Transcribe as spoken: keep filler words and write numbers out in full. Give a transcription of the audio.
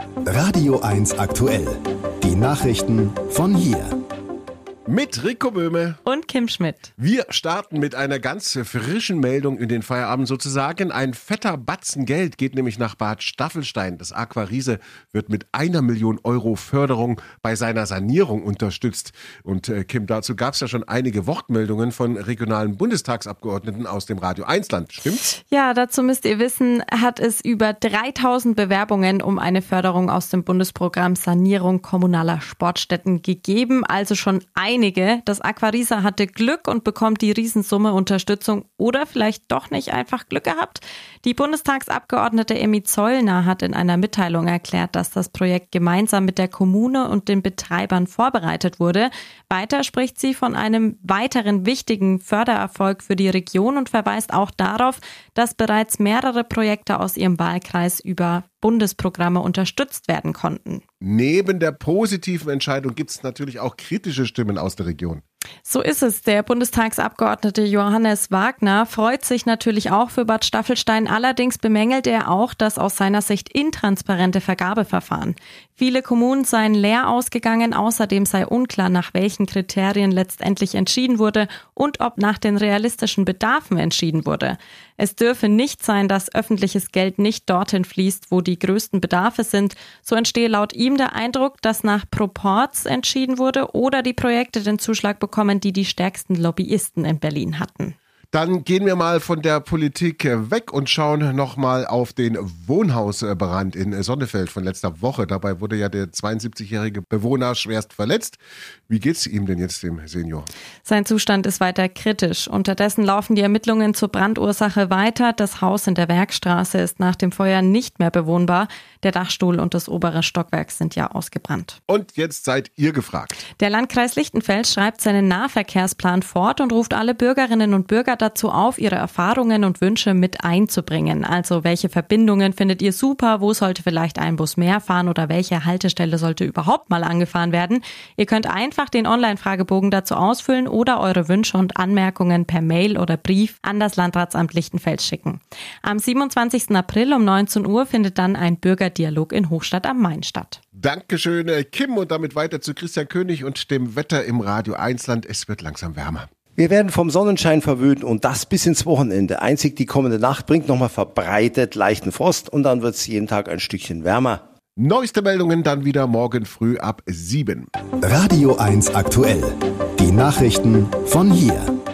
Radio eins aktuell. Die Nachrichten von hier. Mit Rico Böhme und Kim Schmidt. Wir starten mit einer ganz frischen Meldung in den Feierabend sozusagen. Ein fetter Batzen Geld geht nämlich nach Bad Staffelstein. Das Aqua Riese wird mit einer Million Euro Förderung bei seiner Sanierung unterstützt. Und äh, Kim, dazu gab es ja schon einige Wortmeldungen von regionalen Bundestagsabgeordneten aus dem Radio eins Land. Stimmt's? Ja, dazu müsst ihr wissen, hat es über dreitausend Bewerbungen um eine Förderung aus dem Bundesprogramm Sanierung kommunaler Sportstätten gegeben. Also schon ein Einige. Das Aqua Riese hatte Glück und bekommt die Riesensumme Unterstützung oder vielleicht doch nicht einfach Glück gehabt. Die Bundestagsabgeordnete Emmy Zollner hat in einer Mitteilung erklärt, dass das Projekt gemeinsam mit der Kommune und den Betreibern vorbereitet wurde. Weiter spricht sie von einem weiteren wichtigen Fördererfolg für die Region und verweist auch darauf, dass bereits mehrere Projekte aus ihrem Wahlkreis über Bundesprogramme unterstützt werden konnten. Neben der positiven Entscheidung gibt es natürlich auch kritische Stimmen aus der Region. So ist es. Der Bundestagsabgeordnete Johannes Wagner freut sich natürlich auch für Bad Staffelstein. Allerdings bemängelt er auch das aus seiner Sicht intransparente Vergabeverfahren. Viele Kommunen seien leer ausgegangen. Außerdem sei unklar, nach welchen Kriterien letztendlich entschieden wurde und ob nach den realistischen Bedarfen entschieden wurde. Es dürfe nicht sein, dass öffentliches Geld nicht dorthin fließt, wo die größten Bedarfe sind. So entstehe laut ihm der Eindruck, dass nach Proports entschieden wurde oder die Projekte den Zuschlag bekommen, die die stärksten Lobbyisten in Berlin hatten. Dann gehen wir mal von der Politik weg und schauen nochmal auf den Wohnhausbrand in Sonnefeld von letzter Woche. Dabei wurde ja der zweiundsiebzigjährige Bewohner schwerst verletzt. Wie geht's ihm denn jetzt, dem Senior? Sein Zustand ist weiter kritisch. Unterdessen laufen die Ermittlungen zur Brandursache weiter. Das Haus in der Werkstraße ist nach dem Feuer nicht mehr bewohnbar. Der Dachstuhl und das obere Stockwerk sind ja ausgebrannt. Und jetzt seid ihr gefragt. Der Landkreis Lichtenfeld schreibt seinen Nahverkehrsplan fort und ruft alle Bürgerinnen und Bürger dazu auf, ihre Erfahrungen und Wünsche mit einzubringen. Also welche Verbindungen findet ihr super, wo sollte vielleicht ein Bus mehr fahren oder welche Haltestelle sollte überhaupt mal angefahren werden? Ihr könnt einfach den Online-Fragebogen dazu ausfüllen oder eure Wünsche und Anmerkungen per Mail oder Brief an das Landratsamt Lichtenfeld schicken. Am siebenundzwanzigsten April um neunzehn Uhr findet dann ein Bürgerdialog in Hochstadt am Main statt. Dankeschön, Kim, und damit weiter zu Christian König und dem Wetter im Radio eins Land. Es wird langsam wärmer. Wir werden vom Sonnenschein verwöhnt und das bis ins Wochenende. Einzig die kommende Nacht bringt nochmal verbreitet leichten Frost und dann wird es jeden Tag ein Stückchen wärmer. Neueste Meldungen dann wieder morgen früh ab sieben. Radio eins aktuell. Die Nachrichten von hier.